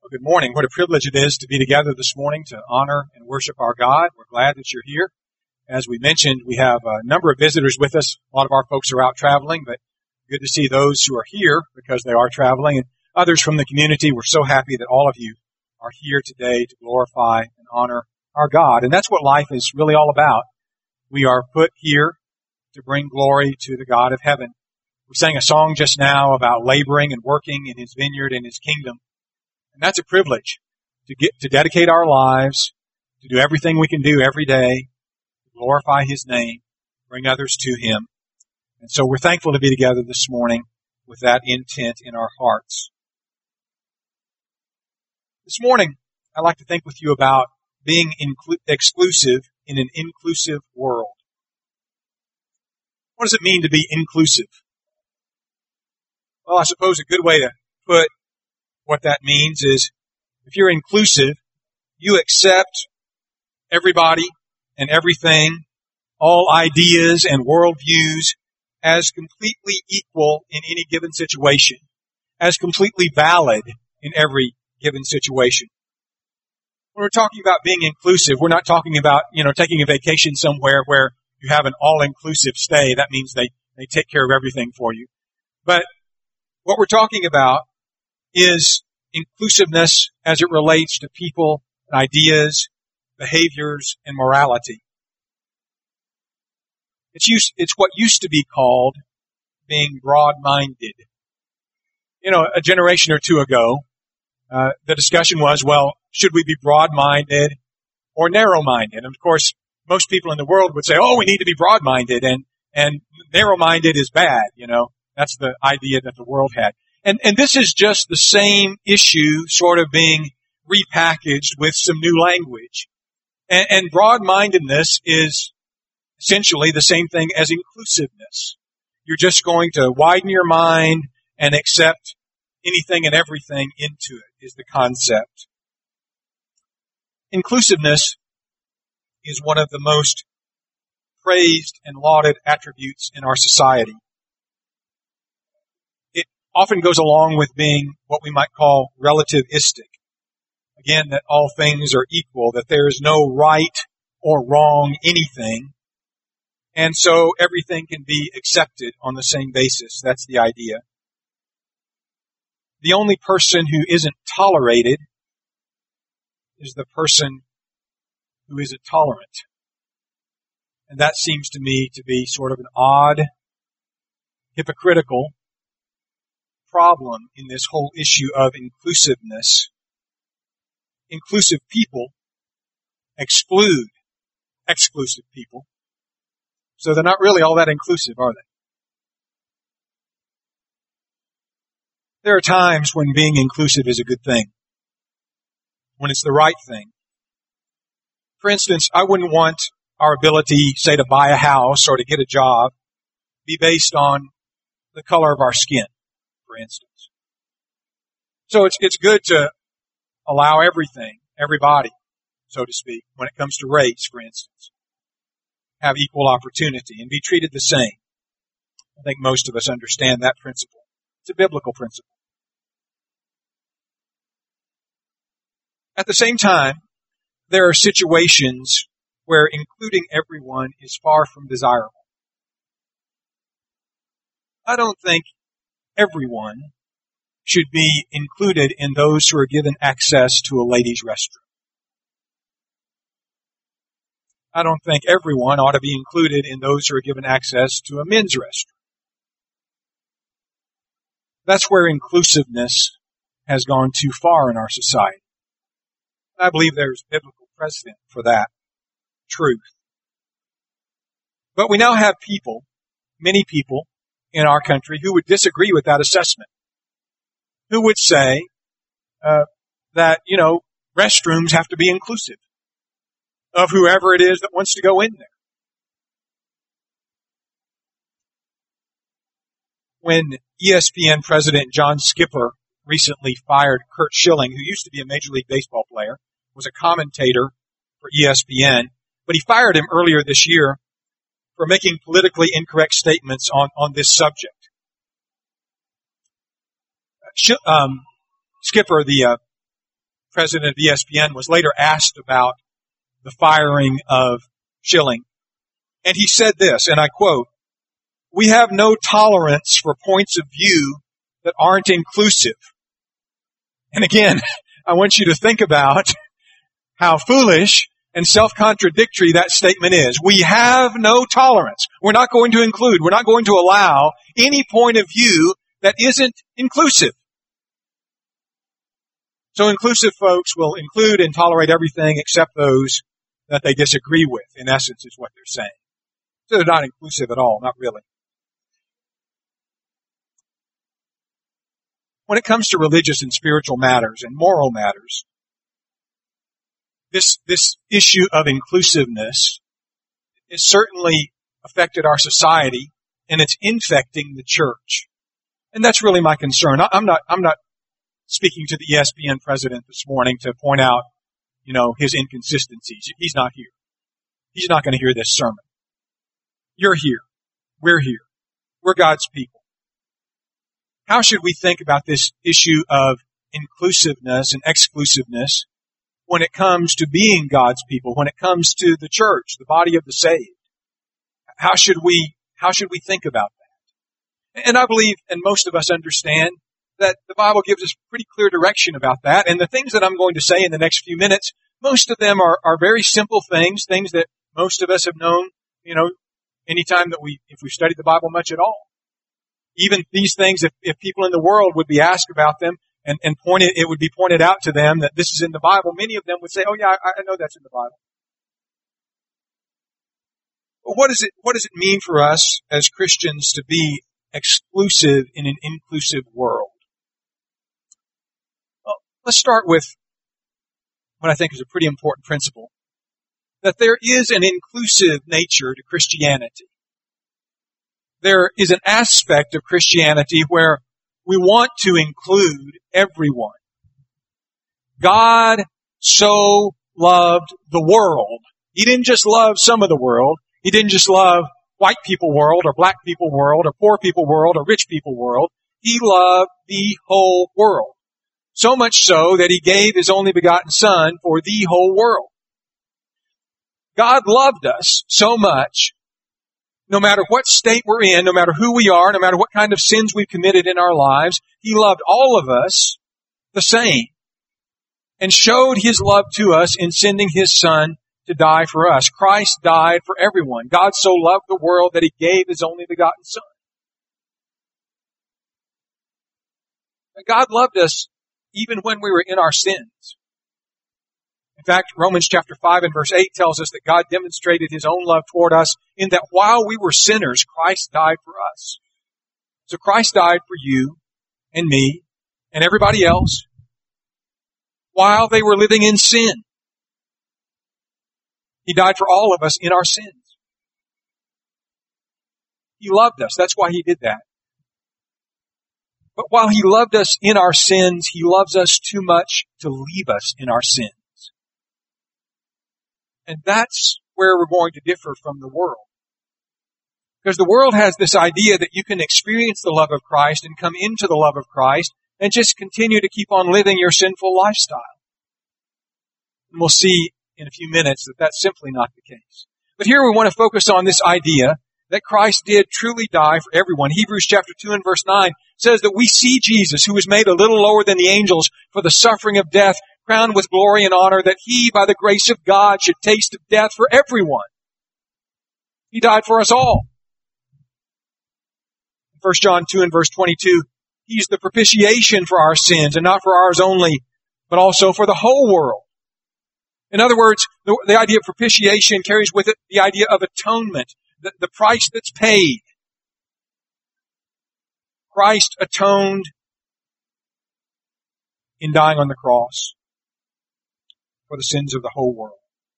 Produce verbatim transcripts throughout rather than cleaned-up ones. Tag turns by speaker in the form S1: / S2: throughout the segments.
S1: Good morning. What a privilege it is to be together this morning to honor and worship our God. We're glad that you're here. As we mentioned, we have a number of visitors with us. A lot of our folks are out traveling, but good to see those who are here because they are traveling, and others from the community. We're so happy that all of you are here today to glorify and honor our God. And that's what life is really all about. We are put here to bring glory to the God of heaven. We sang a song just now about laboring and working in His vineyard and His kingdom. And that's a privilege to get to dedicate our lives, to do everything we can do every day, to glorify His name, bring others to Him. And so we're thankful to be together this morning with that intent in our hearts. This morning, I'd like to think with you about being inclu- exclusive in an inclusive world. What does it mean to be inclusive? Well, I suppose a good way to put what that means is if you're inclusive, you accept everybody and everything, all ideas and worldviews as completely equal in any given situation, as completely valid in every given situation. When we're talking about being inclusive, we're not talking about, you know, taking a vacation somewhere where you have an all-inclusive stay. That means they, they take care of everything for you. But what we're talking about is inclusiveness as it relates to people, ideas, behaviors, and morality. It's used, it's what used to be called being broad-minded. You know, a generation or two ago, uh, the discussion was, well, should we be broad-minded or narrow-minded? And of course, most people in the world would say, oh, we need to be broad-minded, and, and narrow-minded is bad, you know. That's the idea that the world had. And, and this is just the same issue sort of being repackaged with some new language. And, and broad-mindedness is essentially the same thing as inclusiveness. You're just going to widen your mind and accept anything and everything into it, is the concept. Inclusiveness is one of the most praised and lauded attributes in our society. Often goes along with being what we might call relativistic. Again, that all things are equal, that there is no right or wrong anything, and so everything can be accepted on the same basis. That's the idea. The only person who isn't tolerated is the person who isn't tolerant. And that seems to me to be sort of an odd, hypocritical problem in this whole issue of inclusiveness. Inclusive people exclude exclusive people. So they're not really all that inclusive, are they? There are times when being inclusive is a good thing, when it's the right thing. For instance, I wouldn't want our ability, say, to buy a house or to get a job be based on the color of our skin, for instance. So it's it's good to allow everything, everybody, so to speak, when it comes to race, for instance, have equal opportunity and be treated the same. I think most of us understand that principle. It's a biblical principle. At the same time, there are situations where including everyone is far from desirable. I don't think everyone should be included in those who are given access to a ladies' restroom. I don't think everyone ought to be included in those who are given access to a men's restroom. That's where inclusiveness has gone too far in our society. I believe there's biblical precedent for that truth. But we now have people, many people in our country who would disagree with that assessment, who would say uh, that, you know, restrooms have to be inclusive of whoever it is that wants to go in there. When E S P N President John Skipper recently fired Curt Schilling, who used to be a Major League Baseball player, was a commentator for E S P N, but he fired him earlier this year for making politically incorrect statements on, on this subject. Um, Skipper, the uh, president of E S P N, was later asked about the firing of Schilling. And he said this, and I quote, "We have no tolerance for points of view that aren't inclusive." And again, I want you to think about how foolish and self-contradictory that statement is. We have no tolerance. We're not going to include, we're not going to allow any point of view that isn't inclusive. So inclusive folks will include and tolerate everything except those that they disagree with, in essence, is what they're saying. So they're not inclusive at all, not really. When it comes to religious and spiritual matters and moral matters, this, this issue of inclusiveness has certainly affected our society, and it's infecting the church. And that's really my concern. I'm not, I'm not speaking to the E S P N president this morning to point out, you know, his inconsistencies. He's not here. He's not going to hear this sermon. You're here. We're here. We're God's people. How should we think about this issue of inclusiveness and exclusiveness when it comes to being God's people, when it comes to the church, the body of the saved? How should we, how should we think about that? And I believe, and most of us understand, that the Bible gives us pretty clear direction about that. And the things that I'm going to say in the next few minutes, most of them are, are very simple things, things that most of us have known, you know, anytime that we, if we've studied the Bible much at all. Even these things, if, if people in the world would be asked about them and, and pointed, it would be pointed out to them that this is in the Bible, many of them would say, "Oh yeah, I, I know that's in the Bible." But what does it, what does it mean for us as Christians to be exclusive in an inclusive world? Well, let's start with what I think is a pretty important principle, that there is an inclusive nature to Christianity. There is an aspect of Christianity where we want to include everyone. God so loved the world. He didn't just love some of the world. He didn't just love white people world or black people world or poor people world or rich people world. He loved the whole world. So much so that He gave His only begotten Son for the whole world. God loved us so much, no matter what state we're in, no matter who we are, no matter what kind of sins we've committed in our lives, He loved all of us the same and showed His love to us in sending His Son to die for us. Christ died for everyone. God so loved the world that He gave His only begotten Son. God loved us even when we were in our sins. In fact, Romans chapter five and verse eight tells us that God demonstrated His own love toward us in that while we were sinners, Christ died for us. So Christ died for you and me and everybody else while they were living in sin. He died for all of us in our sins. He loved us. That's why He did that. But while He loved us in our sins, He loves us too much to leave us in our sins. And that's where we're going to differ from the world. Because the world has this idea that you can experience the love of Christ and come into the love of Christ and just continue to keep on living your sinful lifestyle. And we'll see in a few minutes that that's simply not the case. But here we want to focus on this idea that Christ did truly die for everyone. Hebrews chapter two and verse nine says that we see Jesus, who was made a little lower than the angels for the suffering of death, crowned with glory and honor, that He, by the grace of God, should taste of death for everyone. He died for us all. First John two and verse twenty-two, He's the propitiation for our sins, and not for ours only, but also for the whole world. In other words, the, the idea of propitiation carries with it the idea of atonement, the, the price that's paid. Christ atoned in dying on the cross for the sins of the whole world.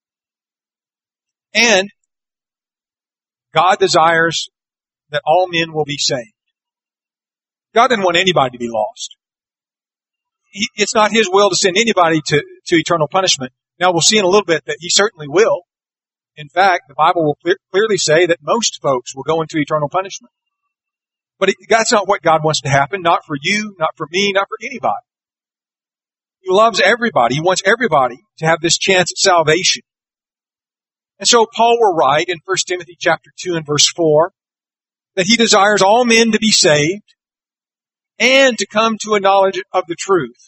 S1: And God desires that all men will be saved. God didn't want anybody to be lost. He, it's not His will to send anybody to, to eternal punishment. Now we'll see in a little bit that He certainly will. In fact, the Bible will clear, clearly say that most folks will go into eternal punishment. But it, that's not what God wants to happen, not for you, not for me, not for anybody. He loves everybody. He wants everybody to have this chance at salvation. And so Paul will write in First Timothy chapter two and verse four that he desires all men to be saved and to come to a knowledge of the truth.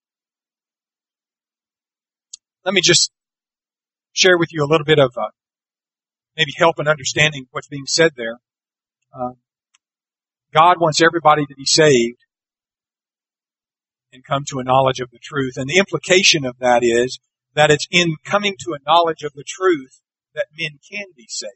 S1: Let me just share with you a little bit of uh, maybe help in understanding what's being said there. Uh, God wants everybody to be saved and come to a knowledge of the truth. And the implication of that is that it's in coming to a knowledge of the truth that men can be saved.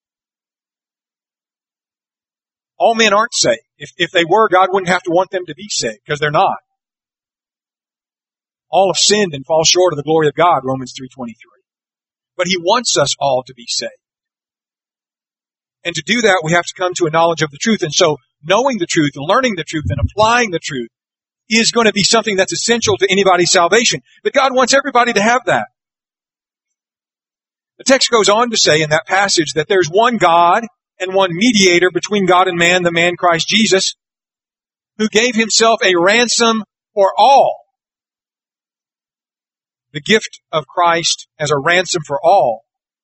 S1: All men aren't saved. If, if they were, God wouldn't have to want them to be saved, because they're not. All have sinned and fall short of the glory of God, Romans three twenty-three. But He wants us all to be saved. And to do that, we have to come to a knowledge of the truth. And so, knowing the truth and learning the truth and applying the truth is going to be something that's essential to anybody's salvation. But God wants everybody to have that. The text goes on to say in that passage that there's one God and one mediator between God and man, the man Christ Jesus, who gave Himself a ransom for all. The gift of Christ as a ransom for all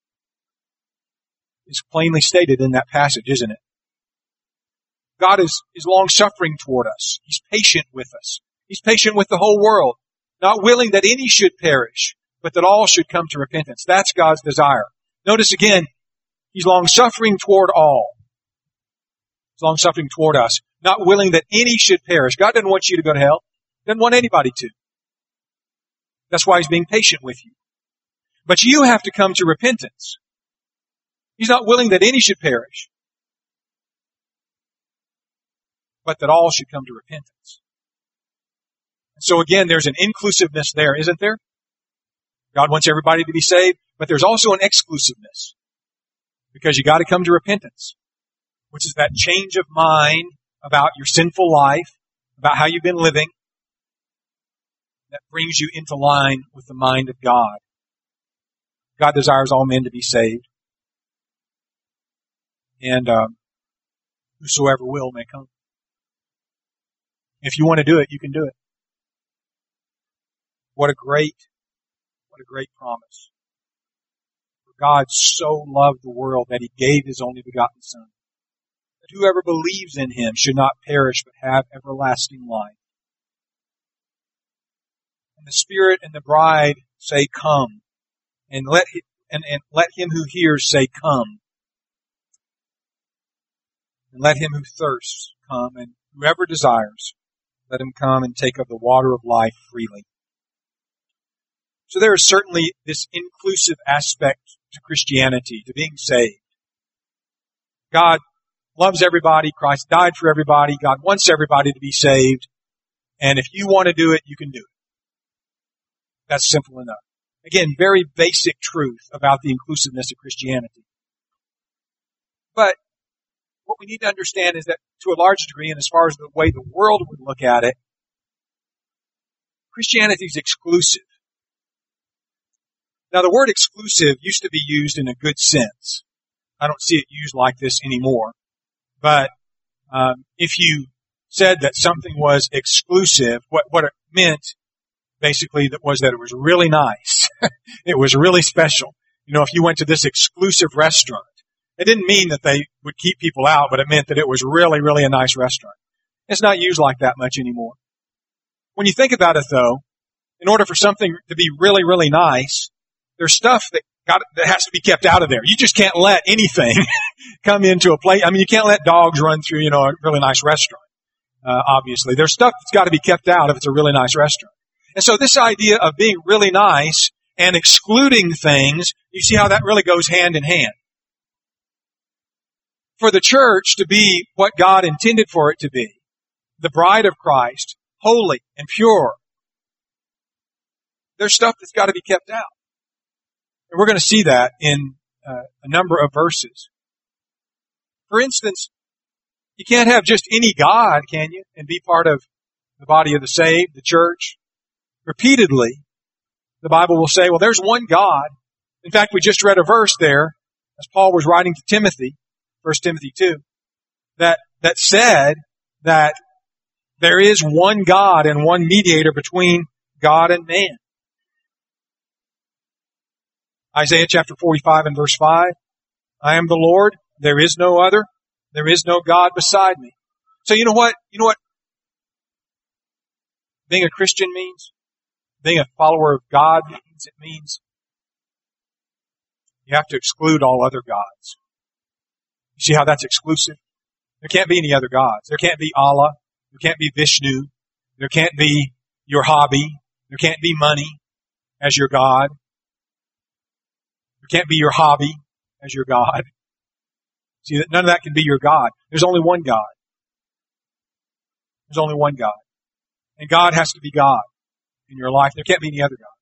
S1: is plainly stated in that passage, isn't it? God is, is long-suffering toward us. He's patient with us. He's patient with the whole world, not willing that any should perish, but that all should come to repentance. That's God's desire. Notice again, He's long-suffering toward all. He's long-suffering toward us, not willing that any should perish. God doesn't want you to go to hell. He doesn't want anybody to. That's why He's being patient with you. But you have to come to repentance. He's not willing that any should perish, but that all should come to repentance. So again, there's an inclusiveness there, isn't there? God wants everybody to be saved, but there's also an exclusiveness. Because you got to come to repentance, which is that change of mind about your sinful life, about how you've been living, that brings you into line with the mind of God. God desires all men to be saved. And um, whosoever will may come. If you want to do it, you can do it. What a great, what a great promise. For God so loved the world that He gave His only begotten Son, that whoever believes in Him should not perish but have everlasting life. And the Spirit and the bride say, "Come," and let him, and, and let him who hears say, "Come." And let him who thirsts come, and whoever desires, let him come and take of the water of life freely. So there is certainly this inclusive aspect to Christianity, to being saved. God loves everybody. Christ died for everybody. God wants everybody to be saved. And if you want to do it, you can do it. That's simple enough. Again, very basic truth about the inclusiveness of Christianity. But what we need to understand is that to a large degree, and as far as the way the world would look at it, Christianity is exclusive. Now, the word exclusive used to be used in a good sense. I don't see it used like this anymore. But um, if you said that something was exclusive, what, what it meant basically that was that it was really nice. It was really special. You know, if you went to this exclusive restaurant, it didn't mean that they would keep people out, but it meant that it was really, really a nice restaurant. It's not used like that much anymore. When you think about it, though, in order for something to be really, really nice, there's stuff that got, that has to be kept out of there. You just can't let anything come into a place. I mean, you can't let dogs run through, you know, a really nice restaurant. Uh, obviously, there's stuff that's got to be kept out if it's a really nice restaurant. And so this idea of being really nice and excluding things, you see how that really goes hand in hand. For the church to be what God intended for it to be, the bride of Christ, holy and pure, there's stuff that's got to be kept out. And we're going to see that in uh, a number of verses. For instance, you can't have just any God, can you, and be part of the body of the saved, the church. Repeatedly, the Bible will say, well, there's one God. In fact, we just read a verse there, as Paul was writing to Timothy, First Timothy two, that, that said that there is one God and one mediator between God and man. Isaiah chapter forty-five and verse five, I am the Lord, there is no other, there is no God beside me. So you know what? You know what being a Christian means? Being a follower of God means? It means you have to exclude all other gods. You see how that's exclusive? There can't be any other gods. There can't be Allah. There can't be Vishnu. There can't be your hobby. There can't be money as your God. There can't be your hobby as your God. See, none of that can be your God. There's only one God. There's only one God. And God has to be God in your life. There can't be any other God.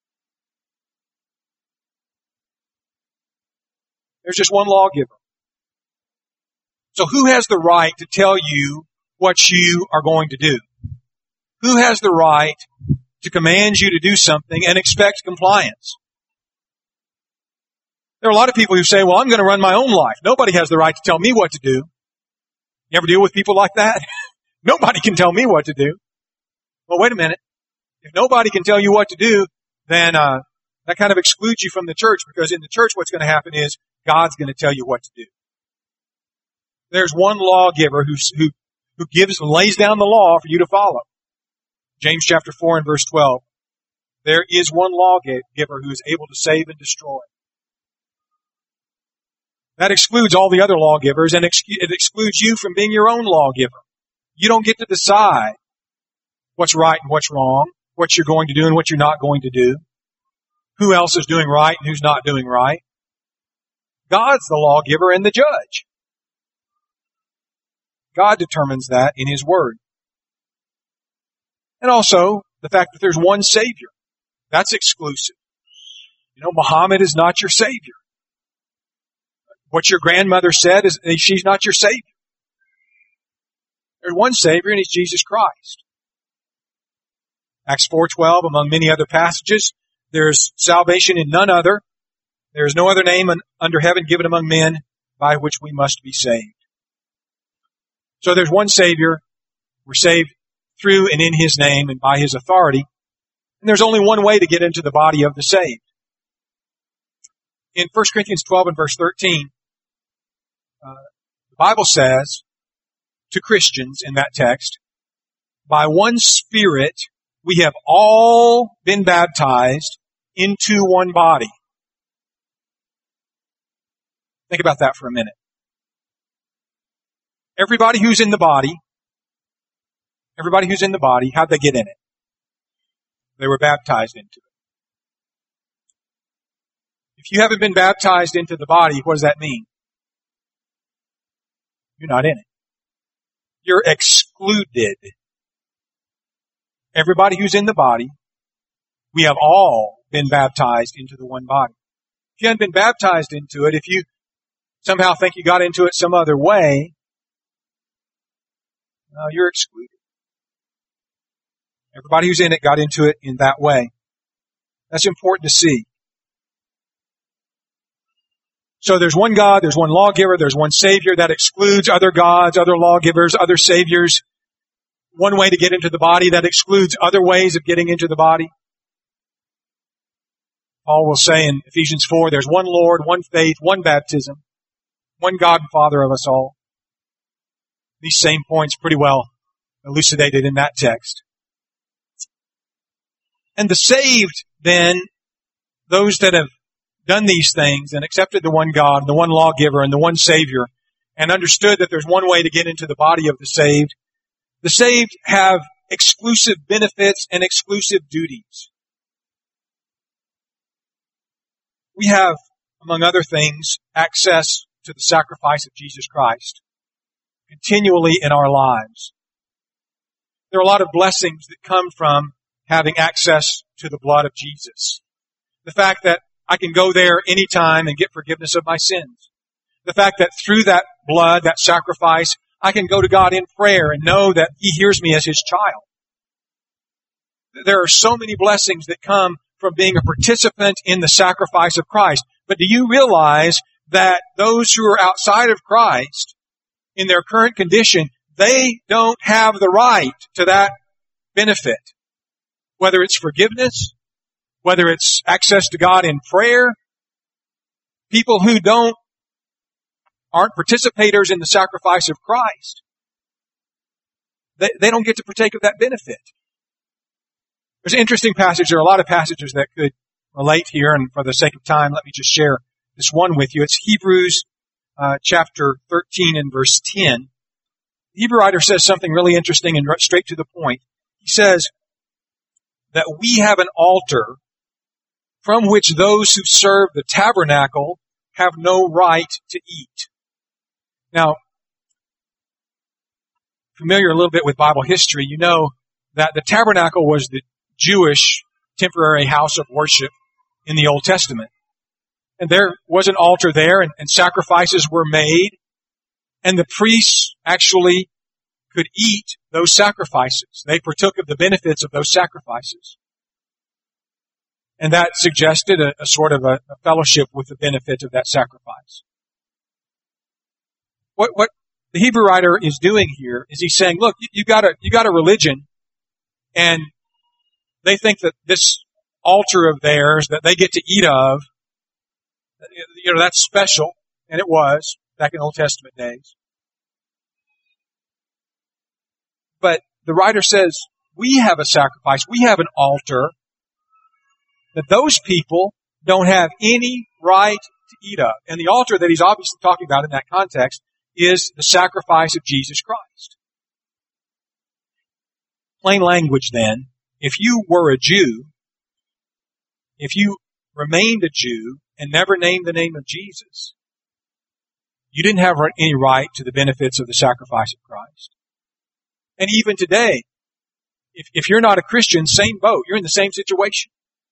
S1: There's just one lawgiver. So who has the right to tell you what you are going to do? Who has the right to command you to do something and expect compliance? There are a lot of people who say, well, I'm going to run my own life. Nobody has the right to tell me what to do. You ever deal with people like that? Nobody can tell me what to do. Well, wait a minute. If nobody can tell you what to do, then uh, that kind of excludes you from the church, because in the church what's going to happen is God's going to tell you what to do. There's one lawgiver who, who, who gives, lays down the law for you to follow. James chapter four and verse twelve. There is one lawgiver who is able to save and destroy. That excludes all the other lawgivers, and it excludes you from being your own lawgiver. You don't get to decide what's right and what's wrong, what you're going to do and what you're not going to do, who else is doing right and who's not doing right. God's the lawgiver and the judge. God determines that in His Word. And also, the fact that there's one Savior. That's exclusive. You know, Muhammad is not your Savior. What your grandmother said is she's not your Savior. There's one Savior, and He's Jesus Christ. Acts four twelve, among many other passages, there's salvation in none other. There is no other name under heaven given among men by which we must be saved. So there's one Savior. We're saved through and in His name and by His authority. And there's only one way to get into the body of the saved. In First Corinthians twelve and verse thirteen, uh, the Bible says to Christians in that text, by one Spirit we have all been baptized into one body. Think about that for a minute. Everybody who's in the body, everybody who's in the body, how'd they get in it? They were baptized into it. If you haven't been baptized into the body, what does that mean? You're not in it. You're excluded. Everybody who's in the body, we have all been baptized into the one body. If you haven't been baptized into it, if you somehow think you got into it some other way, uh, you're excluded. Everybody who's in it got into it in that way. That's important to see. So there's one God, there's one lawgiver, there's one Savior. That excludes other gods, other lawgivers, other saviors. One way to get into the body, that excludes other ways of getting into the body. Paul will say in Ephesians four, there's one Lord, one faith, one baptism, one God and Father of us all. These same points pretty well elucidated in that text. And the saved, then, those that have done these things and accepted the one God, the one lawgiver, and the one Savior, and understood that there's one way to get into the body of the saved, the saved have exclusive benefits and exclusive duties. We have, among other things, access to the sacrifice of Jesus Christ continually in our lives. There are a lot of blessings that come from having access to the blood of Jesus. The fact that I can go there anytime and get forgiveness of my sins. The fact that through that blood, that sacrifice, I can go to God in prayer and know that He hears me as His child. There are so many blessings that come from being a participant in the sacrifice of Christ. But do you realize that those who are outside of Christ, in their current condition, they don't have the right to that benefit? whether it's forgiveness, whether it's access to God in prayer. People who don't, aren't participators in the sacrifice of Christ, they, they don't get to partake of that benefit. There's an interesting passage. There are a lot of passages that could relate here, and for the sake of time, let me just share this one with you. It's Hebrews uh, chapter thirteen and verse ten. The Hebrew writer says something really interesting and straight to the point. He says that we have an altar from which those who serve the tabernacle have no right to eat. Now, familiar a little bit with Bible history, you know that the tabernacle was the Jewish temporary house of worship in the Old Testament. And there was an altar there, and, and sacrifices were made, and the priests actually could eat those sacrifices. They partook of the benefits of those sacrifices. And that suggested a, a sort of a, a fellowship with the benefit of that sacrifice. What, what the Hebrew writer is doing here is he's saying, look, you, you got a, you got a religion, and they think that this altar of theirs that they get to eat of, you know, that's special, and it was back in Old Testament days. But the writer says, we have a sacrifice, we have an altar that those people don't have any right to eat of. And the altar that he's obviously talking about in that context is the sacrifice of Jesus Christ. Plain language then, if you were a Jew, if you remained a Jew and never named the name of Jesus, you didn't have any right to the benefits of the sacrifice of Christ. And even today, if, if you're not a Christian, same boat. You're in the same situation.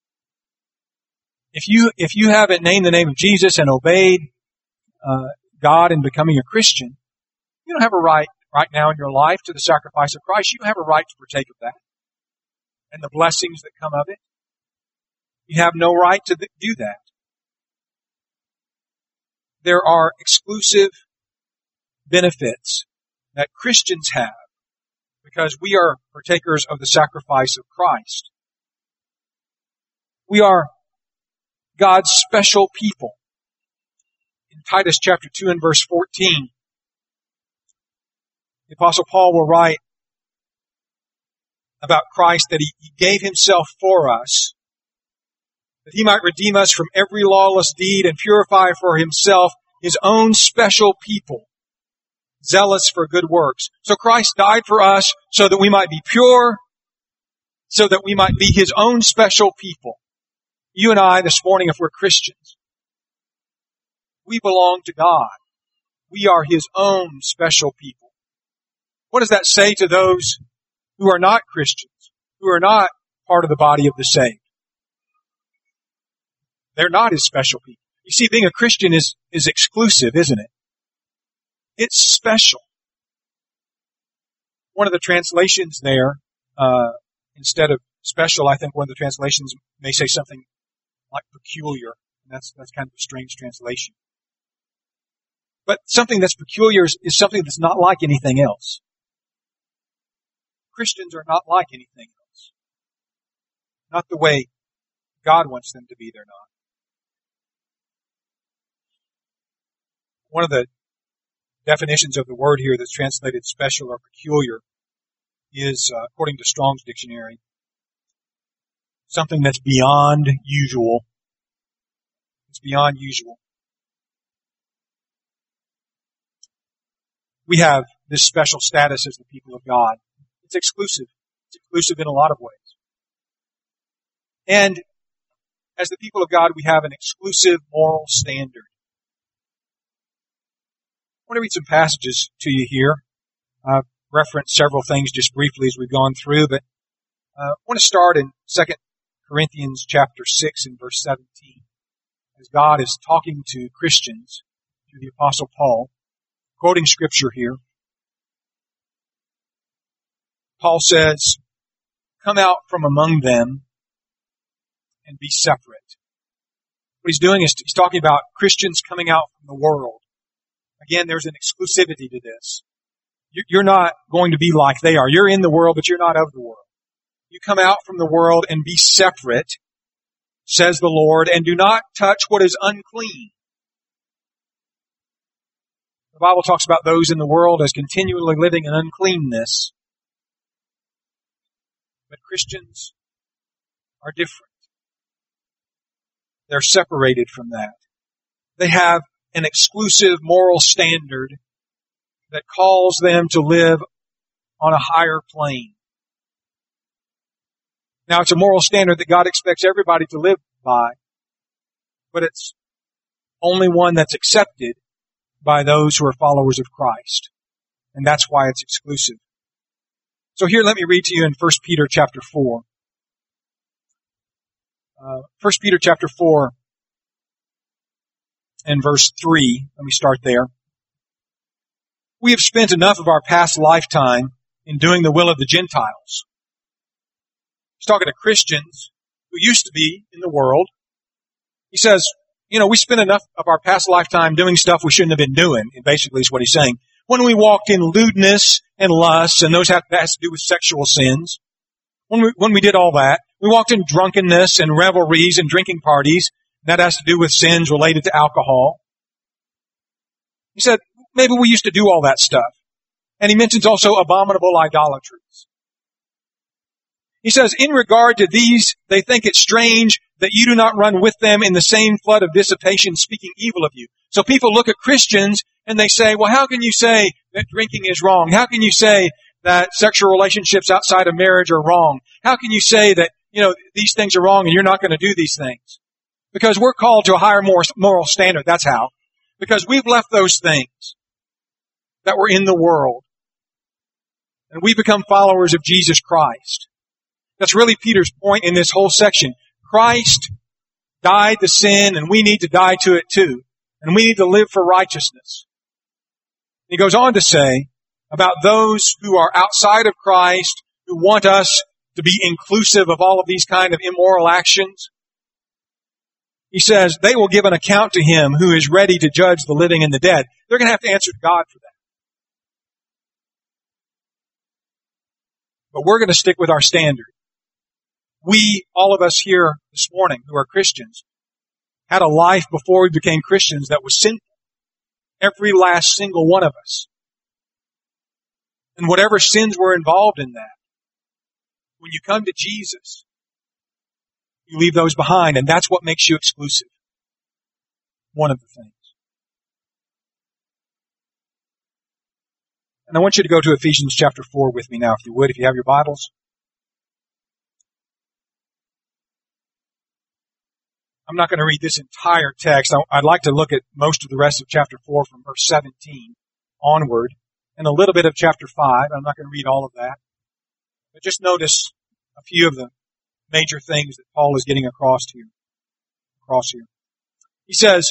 S1: If you, if you haven't named the name of Jesus and obeyed uh, God in becoming a Christian, you don't have a right right now in your life to the sacrifice of Christ. You don't have a right to partake of that and the blessings that come of it. You have no right to do that. There are exclusive benefits that Christians have because we are partakers of the sacrifice of Christ. We are God's special people. In Titus chapter two and verse fourteen, the Apostle Paul will write about Christ that he, he gave himself for us, that he might redeem us from every lawless deed and purify for himself his own special people, zealous for good works. So Christ died for us so that we might be pure, so that we might be his own special people. You and I this morning, if we're Christians, we belong to God. We are his own special people. What does that say to those who are not Christians, who are not part of the body of the saved? They're not his special people. You see, being a Christian is, is exclusive, isn't it? It's special. One of the translations there, uh, instead of special, I think one of the translations may say something like peculiar. And that's, that's kind of a strange translation. But something that's peculiar is, is something that's not like anything else. Christians are not like anything else. Not the way God wants them to be, they're not. One of the definitions of the word here that's translated special or peculiar is, uh, according to Strong's dictionary, something that's beyond usual. It's beyond usual. We have this special status as the people of God. It's exclusive. It's exclusive in a lot of ways. And as the people of God, we have an exclusive moral standard. I want to read some passages to you here. I've referenced several things just briefly as we've gone through, but uh, I want to start in Second Corinthians chapter six and verse seventeen. As God is talking to Christians through the Apostle Paul, quoting Scripture here, Paul says, "Come out from among them and be separate." What he's doing is he's talking about Christians coming out from the world. Again, there's an exclusivity to this. You're not going to be like they are. You're in the world, but you're not of the world. you come out from the world and be separate, says the Lord, and do not touch what is unclean. The Bible talks about those in the world as continually living in uncleanness. But Christians are different. They're separated from that. They have an exclusive moral standard that calls them to live on a higher plane. Now, it's a moral standard that God expects everybody to live by, but it's only one that's accepted by those who are followers of Christ. And that's why it's exclusive. So here, let me read to you in First Peter chapter four. Uh, First Peter chapter four and verse three. Let me start there. We have spent enough of our past lifetime in doing the will of the Gentiles. He's talking to Christians who used to be in the world. He says, you know, we spent enough of our past lifetime doing stuff we shouldn't have been doing, basically is what he's saying. When we walked in lewdness and lust, and those have, that has to do with sexual sins. When we, when we did all that, we walked in drunkenness and revelries and drinking parties. That has to do with sins related to alcohol. He said, maybe we used to do all that stuff. And he mentions also abominable idolatries. He says, in regard to these, they think it strange that you do not run with them in the same flood of dissipation, speaking evil of you. So people look at Christians and they say, well, how can you say that drinking is wrong? How can you say that sexual relationships outside of marriage are wrong? How can you say that, you know, these things are wrong and you're not going to do these things? Because we're called to a higher moral standard. That's how. Because we've left those things that were in the world. And we become followers of Jesus Christ. That's really Peter's point in this whole section. Christ died to sin, and we need to die to it too. And we need to live for righteousness. He goes on to say about those who are outside of Christ, who want us to be inclusive of all of these kind of immoral actions. He says they will give an account to Him who is ready to judge the living and the dead. They're going to have to answer to God for that. But we're going to stick with our standard. We, all of us here this morning who are Christians, had a life before we became Christians that was sinful. Every last single one of us. And whatever sins were involved in that, when you come to Jesus, you leave those behind, and that's what makes you exclusive. One of the things. And I want you to go to Ephesians chapter four with me now, if you would, if you have your Bibles. I'm not going to read this entire text. I'd like to look at most of the rest of chapter four from verse seventeen onward, and a little bit of chapter five. I'm not going to read all of that. But just notice a few of the major things that Paul is getting across here. Across here. He says,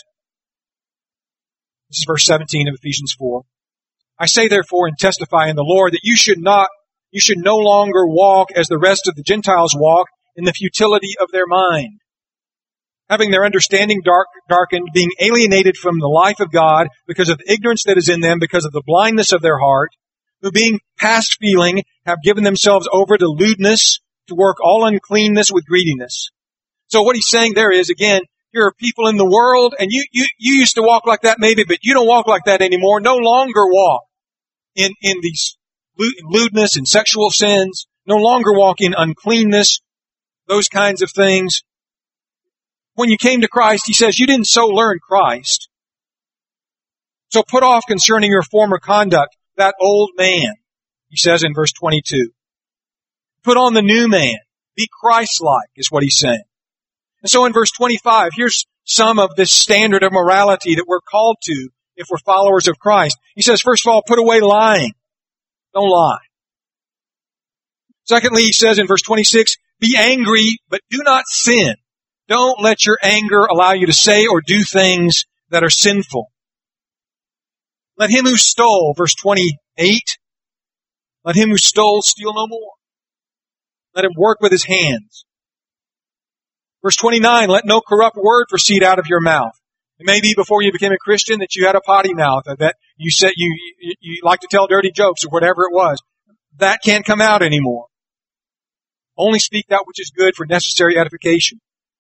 S1: this is verse seventeen of Ephesians four, I say therefore and testify in the Lord that you should not, you should no longer walk as the rest of the Gentiles walk in the futility of their mind, having their understanding dark, darkened, being alienated from the life of God because of the ignorance that is in them, because of the blindness of their heart, who being past feeling have given themselves over to lewdness, to work all uncleanness with greediness. So what he's saying there is, again, here are people in the world, and you, you, you used to walk like that maybe, but you don't walk like that anymore. No longer walk in, in these lewdness and sexual sins. No longer walk in uncleanness, those kinds of things. When you came to Christ, he says, you didn't so learn Christ. So put off concerning your former conduct that old man, he says in verse twenty-two. Put on the new man. Be Christ-like, is what he's saying. And so in verse twenty-five, here's some of this standard of morality that we're called to if we're followers of Christ. He says, first of all, put away lying. Don't lie. Secondly, he says in verse twenty-six, be angry, but do not sin. Don't let your anger allow you to say or do things that are sinful. Let him who stole, verse twenty-eight, let him who stole steal no more. Let him work with his hands. Verse twenty-nine, let no corrupt word proceed out of your mouth. It may be before you became a Christian that you had a potty mouth, or that you said you, you, you like to tell dirty jokes or whatever it was. That can't come out anymore. Only speak that which is good for necessary edification.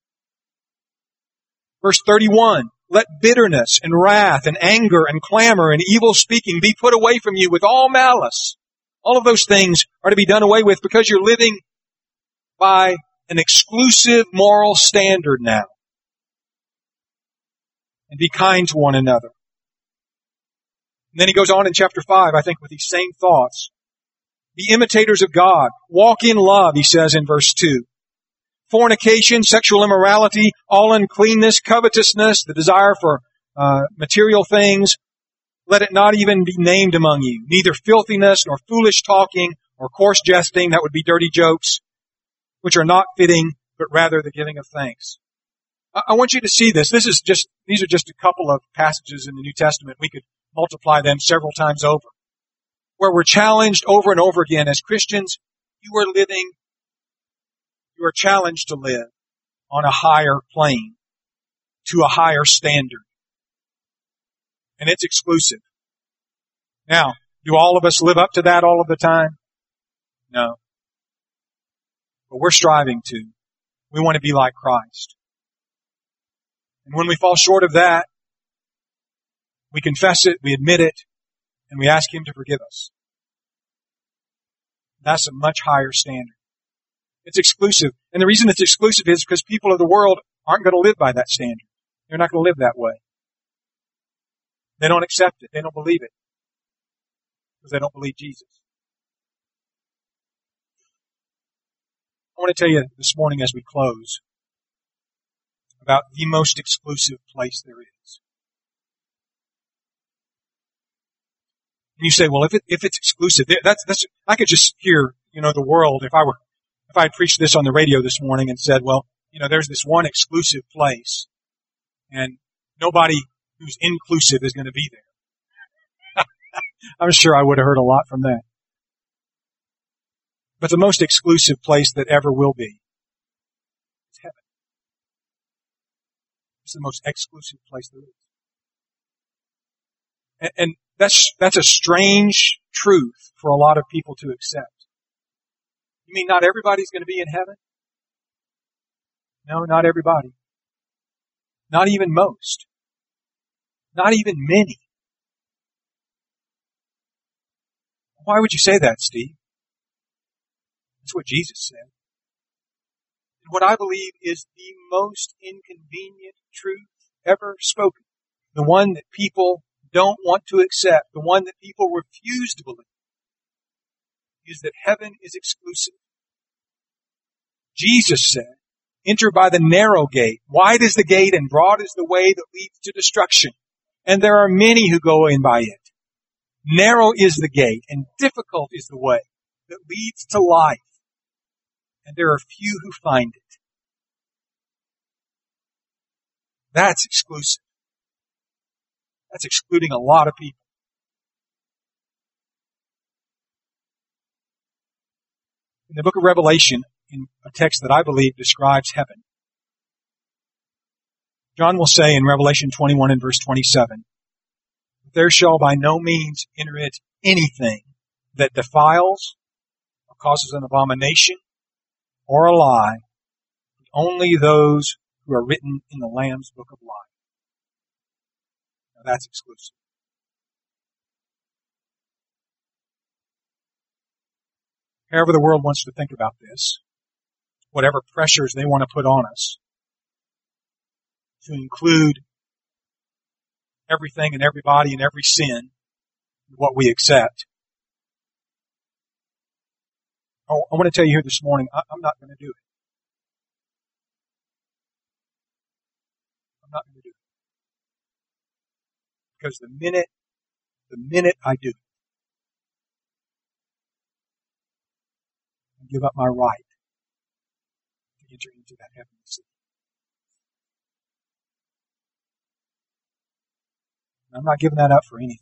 S1: Verse thirty-one, let bitterness and wrath and anger and clamor and evil speaking be put away from you with all malice. All of those things are to be done away with because you're living by an exclusive moral standard now. And be kind to one another. And then he goes on in chapter five, I think, with these same thoughts. Be imitators of God. Walk in love, he says in verse two. Fornication, sexual immorality, all uncleanness, covetousness, the desire for uh, material things, let it not even be named among you. Neither filthiness, nor foolish talking, or coarse jesting, that would be dirty jokes, which are not fitting, but rather the giving of thanks. I, I want you to see this. This is just, these are just a couple of passages in the New Testament. We could multiply them several times over, where we're challenged over and over again as Christians. You are living, you are challenged to live on a higher plane, to a higher standard. And it's exclusive. Now, do all of us live up to that all of the time? No. But we're striving to. We want to be like Christ. And when we fall short of that, we confess it, we admit it, and we ask Him to forgive us. That's a much higher standard. It's exclusive. And the reason it's exclusive is because people of the world aren't going to live by that standard. They're not going to live that way. They don't accept it. They don't believe it. Because they don't believe Jesus. I want to tell you this morning as we close about the most exclusive place there is. And you say, well, if it, if it's exclusive, that's, that's, I could just hear, you know, the world, if I were, if I had preached this on the radio this morning and said, well, you know, there's this one exclusive place and nobody who's inclusive is going to be there. I'm sure I would have heard a lot from that. But the most exclusive place that ever will be is heaven. It's the most exclusive place there is. And, and that's, that's a strange truth for a lot of people to accept. You mean not everybody's going to be in heaven? No, not everybody. Not even most. Not even many. Why would you say that, Steve? That's what Jesus said. And what I believe is the most inconvenient truth ever spoken. The one that people don't want to accept. The one that people refuse to believe. Is that heaven is exclusive. Jesus said, enter by the narrow gate. Wide is the gate and broad is the way that leads to destruction. And there are many who go in by it. Narrow is the gate and difficult is the way that leads to life. And there are few who find it. That's exclusive. That's excluding a lot of people. In the book of Revelation, in a text that I believe describes heaven, John will say in Revelation twenty-one and verse twenty-seven, there shall by no means enter it anything that defiles or causes an abomination or a lie, but only those who are written in the Lamb's book of life. Now that's exclusive. However the world wants to think about this, whatever pressures they want to put on us to include everything and everybody and every sin, what we accept. Oh, I want to tell you here this morning, I'm not going to do it. I'm not going to do it. Because the minute, the minute I do it, I give up my right to enter into that heavenly city. I'm not giving that up for anything.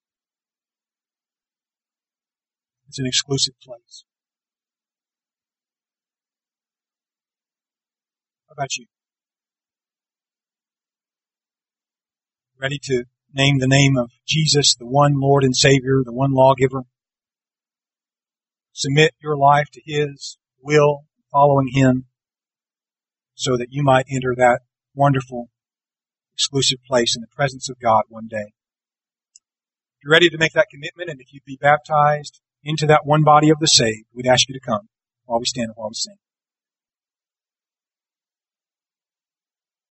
S1: It's an exclusive place. How about you? Ready to name the name of Jesus, the one Lord and Savior, the one lawgiver? Submit your life to His will, following Him so that you might enter that wonderful, exclusive place in the presence of God one day. If you're ready to make that commitment and if you'd be baptized into that one body of the saved, we'd ask you to come while we stand and while we sing.